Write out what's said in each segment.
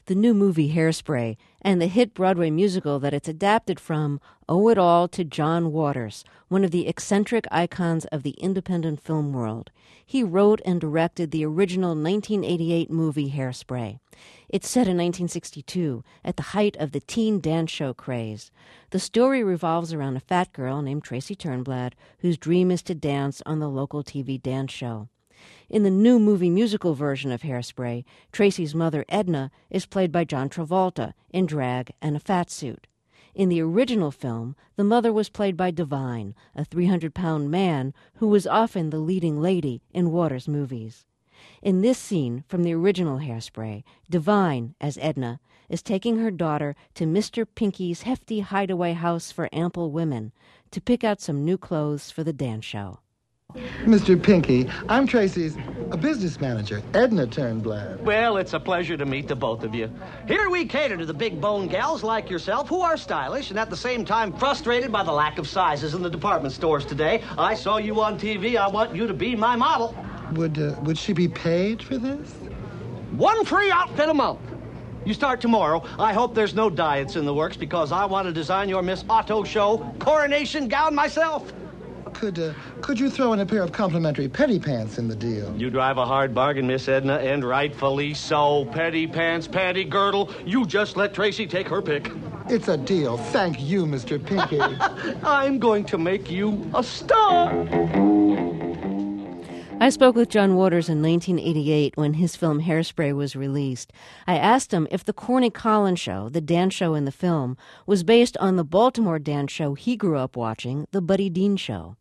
the new movie Hairspray, and the hit Broadway musical that it's adapted from owe it all to John Waters, one of the eccentric icons of the independent film world. He wrote and directed the original 1988 movie Hairspray. It's set in 1962, at the height of the teen dance show craze. The story revolves around a fat girl named Tracy Turnblad, whose dream is to dance on the local TV dance show. In the new movie musical version of Hairspray, Tracy's mother, Edna, is played by John Travolta in drag and a fat suit. In the original film, the mother was played by Divine, a 300-pound man who was often the leading lady in Waters' movies. In this scene from the original Hairspray, Divine, as Edna, is taking her daughter to Mr. Pinky's hefty hideaway house for ample women to pick out some new clothes for the dance show. Mr. Pinky, I'm Tracy's business manager, Edna Turnblad. Well, it's a pleasure to meet the both of you. Here we cater to the big bone gals like yourself who are stylish and at the same time frustrated by the lack of sizes in the department stores today. I saw you on TV. I want you to be my model. Would she be paid for this? One free outfit a month. You start tomorrow. I hope there's no diets in the works because I want to design your Miss Otto Show coronation gown myself. Could you throw in a pair of complimentary petty pants in the deal? You drive a hard bargain, Miss Edna, and rightfully so. Petty pants, panty girdle. You just let Tracy take her pick. It's a deal. Thank you, Mr. Pinky. I'm going to make you a star. I spoke with John Waters in 1988 when his film Hairspray was released. I asked him if the Corny Collins show, the dance show in the film, was based on the Baltimore dance show he grew up watching, the Buddy Dean Show.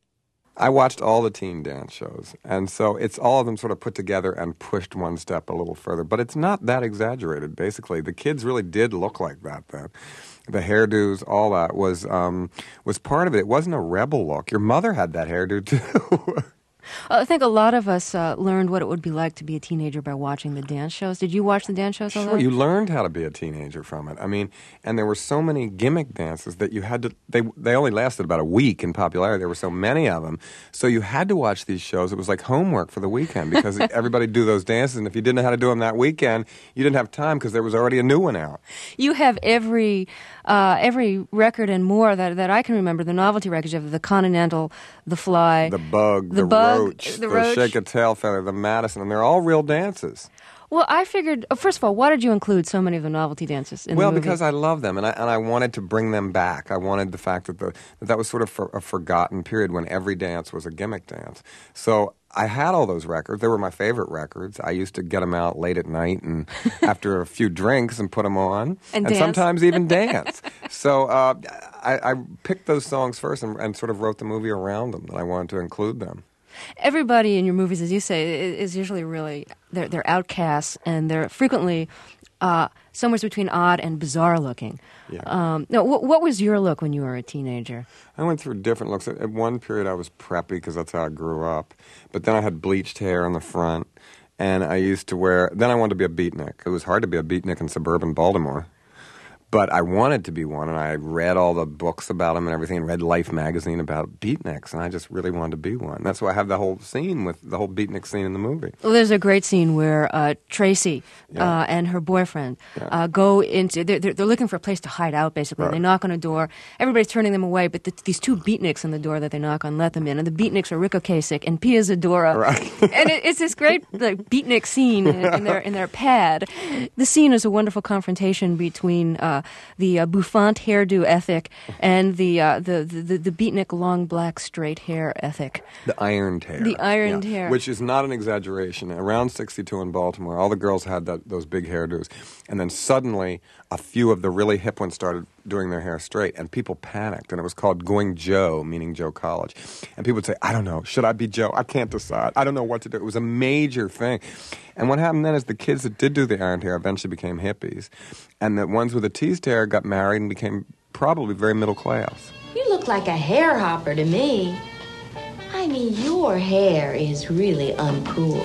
I watched all the teen dance shows, and so it's all of them sort of put together and pushed one step a little further. But it's not that exaggerated, basically. The kids really did look like that then. The hairdos, all that was part of it. It wasn't a rebel look. Your mother had that hairdo, too. I think a lot of us learned what it would be like to be a teenager by watching the dance shows. Did you watch the dance shows a lot? Sure, you learned how to be a teenager from it. I mean, and there were so many gimmick dances that you had to, they only lasted about a week in popularity. There were so many of them. So you had to watch these shows. It was like homework for the weekend because everybody do those dances, and if you didn't know how to do them that weekend, you didn't have time because there was already a new one out. You have every record and more that I can remember, the novelty records of the Continental, the Fly, the Bug, the Roach, the Shake a Tail Feather, the Madison, and they're all real dances. Well, I figured, first of all, why did you include so many of the novelty dances in the movie? Well, because I love them, and I wanted to bring them back. I wanted the fact that was sort of a forgotten period when every dance was a gimmick dance. So I had all those records. They were my favorite records. I used to get them out late at night and after a few drinks and put them on. And sometimes even dance. So I picked those songs first and sort of wrote the movie around them, and I wanted to include them. Everybody in your movies, as you say, is usually really, they're outcasts, and they're frequently somewhere between odd and bizarre looking. Yeah. Now, what was your look when you were a teenager? I went through different looks. At one period, I was preppy because that's how I grew up. But then I had bleached hair on the front, and I used to wear, then I wanted to be a beatnik. It was hard to be a beatnik in suburban Baltimore. But I wanted to be one, and I read all the books about them and everything, and read Life magazine about beatniks, and I just really wanted to be one. That's why I have the whole scene with the whole beatnik scene in the movie. Well, there's a great scene where Tracy and her boyfriend go into, they're looking for a place to hide out, basically. Right. They knock on a door. Everybody's turning them away, but these two beatniks on the door that they knock on let them in, and the beatniks are Rick Ocasek and Pia Zadora. Right. And it's this great beatnik scene in their pad. The scene is a wonderful confrontation between the bouffant hairdo ethic and the beatnik long black straight hair ethic. The ironed hair. The ironed hair. Which is not an exaggeration. Around 62 in Baltimore, all the girls had those big hairdos. And then suddenly, a few of the really hip ones started doing their hair straight, and people panicked. And it was called Going Joe, meaning Joe College. And people would say, I don't know, should I be Joe? I can't decide. I don't know what to do. It was a major thing. And what happened then is the kids that did do the ironed hair eventually became hippies. And the ones with the teased hair got married and became probably very middle class. You look like a hair hopper to me. I mean, your hair is really uncool.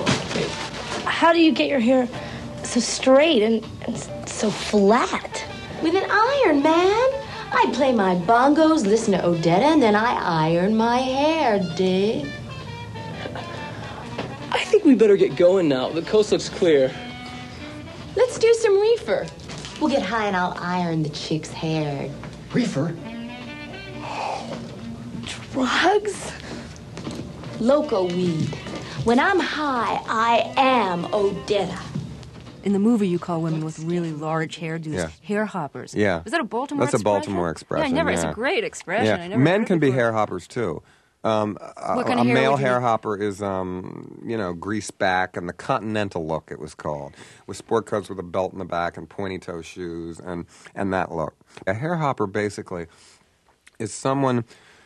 How do you get your hair so straight and so flat? With an iron, man. I play my bongos, listen to Odetta, and then I iron my hair, dig? I think we better get going now. The coast looks clear. Let's do some reefer. We'll get high and I'll iron the chick's hair. Reefer? Drugs? Loco weed. When I'm high, I am Odetta. In the movie, you call women with really large hairdos Yeah. hair hoppers. Yeah. Is that a Baltimore That's a expression? Baltimore expression, Yeah, it's yeah. a great expression. I Yeah, never men heard can it be before. hair hoppers too. What kind A of hair male would you hair be? hopper is, greased back, and the continental look it was called, with sport coats with a belt in the back and pointy toe shoes, and that look. A hair hopper basically is someone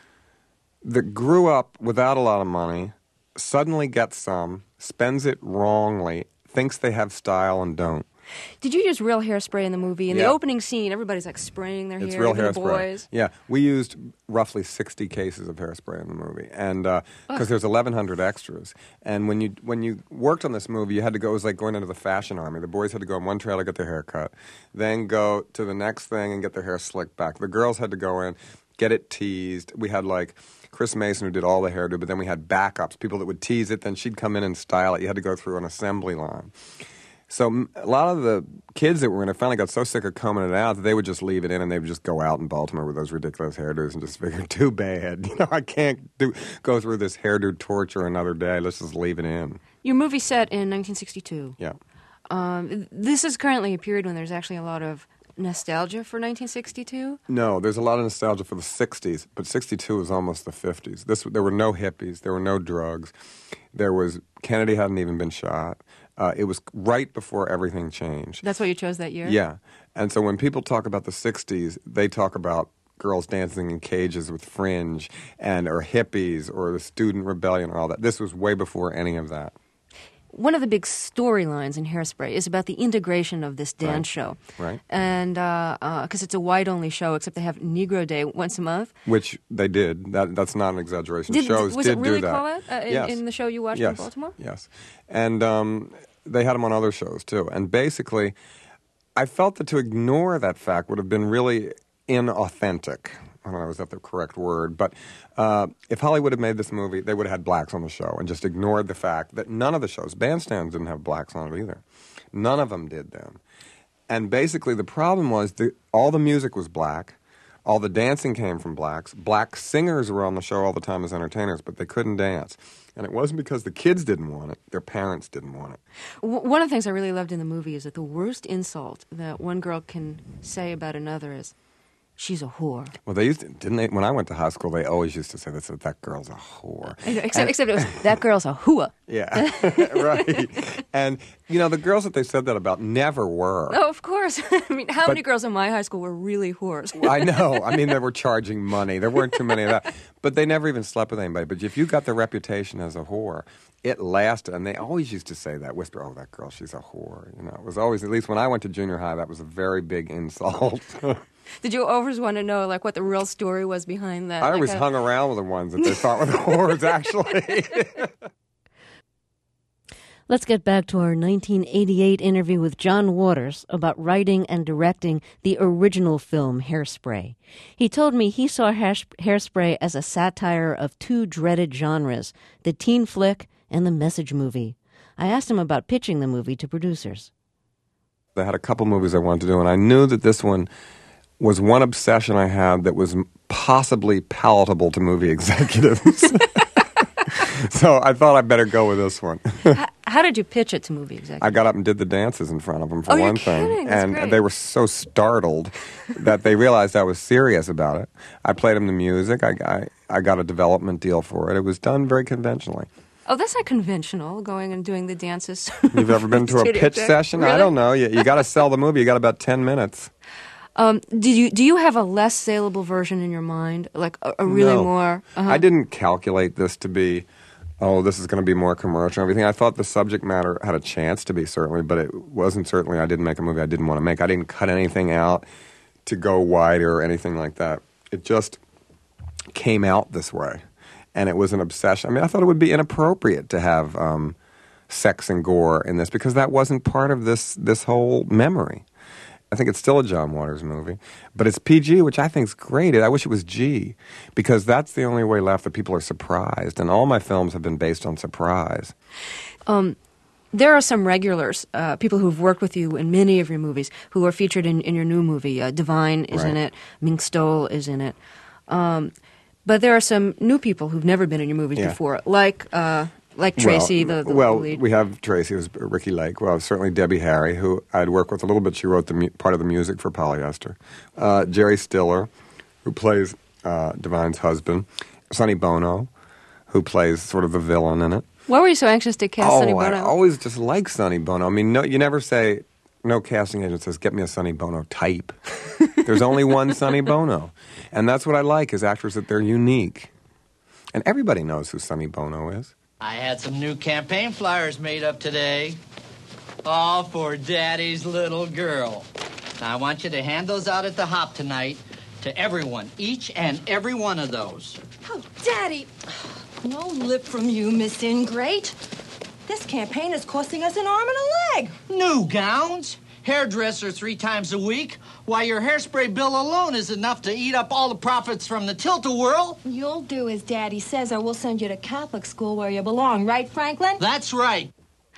that grew up without a lot of money, suddenly gets some, spends it wrongly, thinks they have style and don't. Did you use real hairspray in the movie? In the Yeah. opening scene, everybody's like spraying their It's hair. real even the hairspray. boys. Yeah, we used roughly 60 cases of hairspray in the movie, and because there's 1,100 extras. And when you worked on this movie, you had to go. It was like going into the fashion army. The boys had to go on one trailer, get their hair cut, then go to the next thing and get their hair slicked back. The girls had to go in, get it teased. We had like Chris Mason who did all the hairdo, but then we had backups, people that would tease it. Then she'd come in and style it. You had to go through an assembly line. So a lot of the kids that were in it finally got so sick of combing it out that they would just leave it in, and they would just go out in Baltimore with those ridiculous hairdos and just figure, too bad. I can't go through this hairdo torture another day. Let's just leave it in. Your movie set in 1962. Yeah. This is currently a period when there's actually a lot of nostalgia for 1962. No, there's a lot of nostalgia for the 60s, but 62 was almost the 50s. There were no hippies. There were no drugs. Kennedy hadn't even been shot. It was right before everything changed. That's why you chose that year? Yeah. And so when people talk about the 60s, they talk about girls dancing in cages with fringe or hippies or the student rebellion or all that. This was way before any of that. One of the big storylines in Hairspray is about the integration of this dance show. Right. And because it's a white-only show, except they have Negro Day once a month. Which they did. That's not an exaggeration. Shows was did it really do that. called that Yes. in the show you watched Yes. in Baltimore? Yes. And they had them on other shows, too. And basically, I felt that to ignore that fact would have been really inauthentic. I don't know, is that the correct word? But if Hollywood had made this movie, they would have had blacks on the show and just ignored the fact that none of the shows, Bandstand didn't have blacks on it either. None of them did then. And basically the problem was all the music was black. All the dancing came from blacks. Black singers were on the show all the time as entertainers, but they couldn't dance. And it wasn't because the kids didn't want it. Their parents didn't want it. One of the things I really loved in the movie is that the worst insult that one girl can say about another is, she's a whore. Well, didn't they? When I went to high school, they always used to say that girl's a whore. Except it was, that girl's a hooah. Yeah, right. And, the girls that they said that about never were. Oh, of course. I mean, how many girls in my high school were really whores? I know. I mean, they were charging money. There weren't too many of that. But they never even slept with anybody. But if you got the reputation as a whore, it lasted. And they always used to say that, whisper, oh, that girl, she's a whore. It was always, at least when I went to junior high, that was a very big insult. Did you always want to know, what the real story was behind that? I always hung around with the ones that they thought were the whores, actually. Let's get back to our 1988 interview with John Waters about writing and directing the original film Hairspray. He told me he saw Hairspray as a satire of two dreaded genres, the teen flick and the message movie. I asked him about pitching the movie to producers. I had a couple movies I wanted to do, and I knew that this one was one obsession I had that was possibly palatable to movie executives. So I thought I'd better go with this one. How did you pitch it to movie executives? I got up and did the dances in front of them for you're one thing. kidding. That's And great. they were so startled that they realized I was serious about it. I played them the music. I got a development deal for it. It was done very conventionally. Oh, that's not conventional, going and doing the dances. You've ever been to a Studio pitch check? session? Really? I don't know. You got to sell the movie. You got about 10 minutes. Do you have a less saleable version in your mind, like a really No. more? I didn't calculate this to be, this is going to be more commercial and everything. I thought the subject matter had a chance to be, certainly, but it wasn't certainly. I didn't make a movie I didn't want to make. I didn't cut anything out to go wider or anything like that. It just came out this way, and it was an obsession. I mean, I thought it would be inappropriate to have sex and gore in this because that wasn't part of this whole memory. I think it's still a John Waters movie, but it's PG, which I think is great. I wish it was G, because that's the only way left that people are surprised, and all my films have been based on surprise. There are some regulars, people who've worked with you in many of your movies, who are featured in your new movie. Divine is in it. Mink Stoll is in it. But there are some new people who've never been in your movies before, like Tracy, the lead. We have Tracy, who's Ricky Lake. Well, certainly Debbie Harry, who I'd worked with a little bit. She wrote part of the music for Polyester. Jerry Stiller, who plays Divine's husband. Sonny Bono, who plays sort of the villain in it. Why were you so anxious to cast Sonny Bono? I always just like Sonny Bono. I mean, you never say, no casting agent says, get me a Sonny Bono type. There's only one Sonny Bono. And that's what I like, is actors that they're unique. And everybody knows who Sonny Bono is. I had some new campaign flyers made up today. All for Daddy's little girl. Now, I want you to hand those out at the Hop tonight to everyone, each and every one of those. Oh, Daddy. No lip from you, Miss Ingrate. This campaign is costing us an arm and a leg. New gowns, hairdresser 3 times a week, while your hairspray bill alone is enough to eat up all the profits from the Tilt-A-Whirl. You'll do as Daddy says, or we'll send you to Catholic school where you belong, right, Franklin? That's right.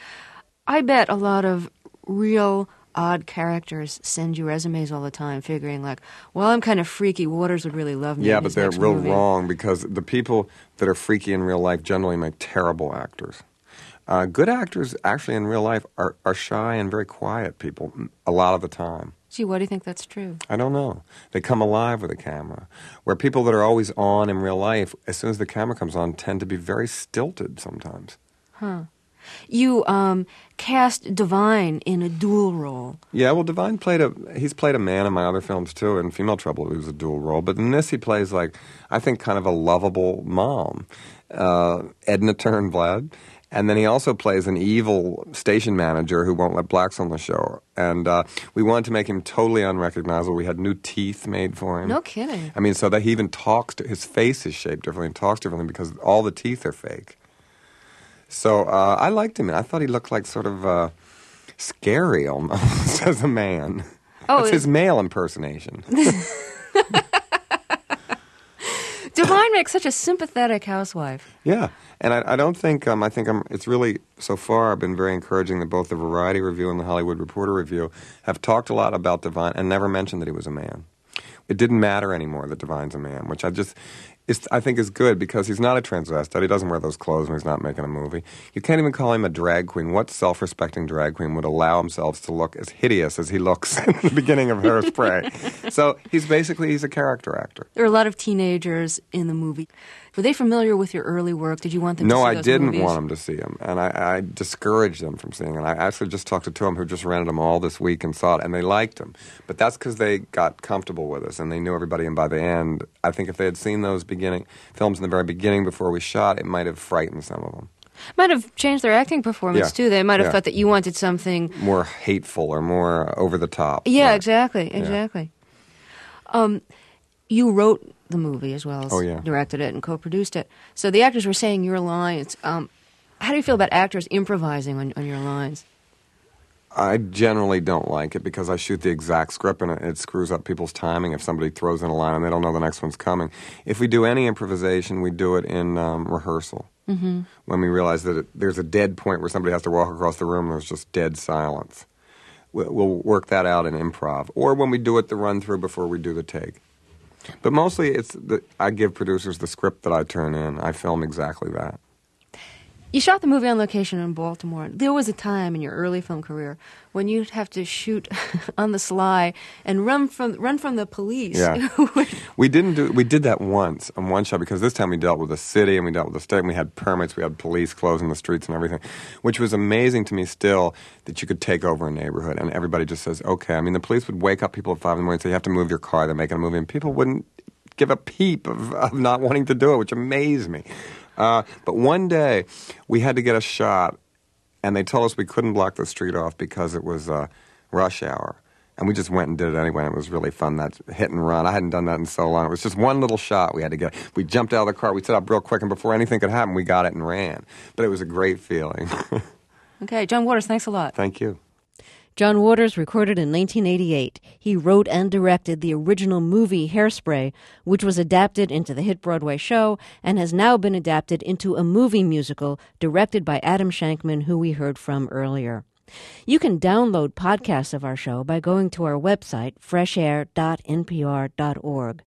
I bet a lot of real odd characters send you resumes all the time, figuring like, well, I'm kind of freaky. Waters would really love me. Yeah, but they're real wrong, because the people that are freaky in real life generally make terrible actors. Good actors, actually, in real life, are shy and very quiet people a lot of the time. Gee, why do you think that's true? I don't know. They come alive with a camera. Where people that are always on in real life, as soon as the camera comes on, tend to be very stilted sometimes. Huh. You cast Divine in a dual role. Yeah, well, Divine he's played a man in my other films, too. In Female Trouble, it was a dual role. But in this, he plays, like, I think, kind of a lovable mom. Edna Turnblad. And then he also plays an evil station manager who won't let blacks on the show. And we wanted to make him totally unrecognizable. We had new teeth made for him. No kidding. I mean, so that he even talks, his face is shaped differently and talks differently because all the teeth are fake. So I liked him. I thought he looked like sort of scary almost as a man. Oh, that's his male impersonation. Divine makes such a sympathetic housewife. Yeah, and I don't think, it's really, so far, I've been very encouraging that both the Variety Review and the Hollywood Reporter Review have talked a lot about Divine and never mentioned that he was a man. It didn't matter anymore that Divine's a man, which I think is good, because he's not a transvestite. He doesn't wear those clothes when he's not making a movie. You can't even call him a drag queen. What self-respecting drag queen would allow himself to look as hideous as he looks in the beginning of Hairspray? So he's a character actor. There are a lot of teenagers in the movie. Were they familiar with your early work? Did you want them to see those movies? No, I didn't want them to see them, and I discouraged them from seeing it. I actually just talked to 2 of them who just rented them all this week and saw it, and they liked them. But that's because they got comfortable with us, and they knew everybody, and by the end, I think if they had seen those films in the very beginning before we shot, it might have frightened some of them. Might have changed their acting performance, too. They might have thought that you wanted something more hateful or more over the top. Yeah, right. exactly. You wrote the movie as well as directed it and co-produced it. So the actors were saying your lines. How do you feel about actors improvising on your lines? I generally don't like it because I shoot the exact script and it screws up people's timing if somebody throws in a line and they don't know the next one's coming. If we do any improvisation, we do it in rehearsal. Mm-hmm. When we realize that there's a dead point where somebody has to walk across the room and there's just dead silence. We'll work that out in improv. Or when we do it the run-through before we do the take. But mostly I give producers the script that I turn in. I film exactly that. You shot the movie on location in Baltimore. There was a time in your early film career when you'd have to shoot on the sly and run from the police. Yeah. We did that once on one shot because this time we dealt with the city and we dealt with the state and we had permits, we had police closing the streets and everything, which was amazing to me still that you could take over a neighborhood and everybody just says, okay. I mean, the police would wake up people at 5 in the morning and say, you have to move your car, they're making a movie, and people wouldn't give a peep of not wanting to do it, which amazed me. But one day, we had to get a shot, and they told us we couldn't block the street off because it was rush hour. And we just went and did it anyway, and it was really fun, that hit and run. I hadn't done that in so long. It was just one little shot we had to get. We jumped out of the car, we set up real quick, and before anything could happen, we got it and ran. But it was a great feeling. Okay, John Waters, thanks a lot. Thank you. John Waters recorded in 1988. He wrote and directed the original movie Hairspray, which was adapted into the hit Broadway show and has now been adapted into a movie musical directed by Adam Shankman, who we heard from earlier. You can download podcasts of our show by going to our website, freshair.npr.org.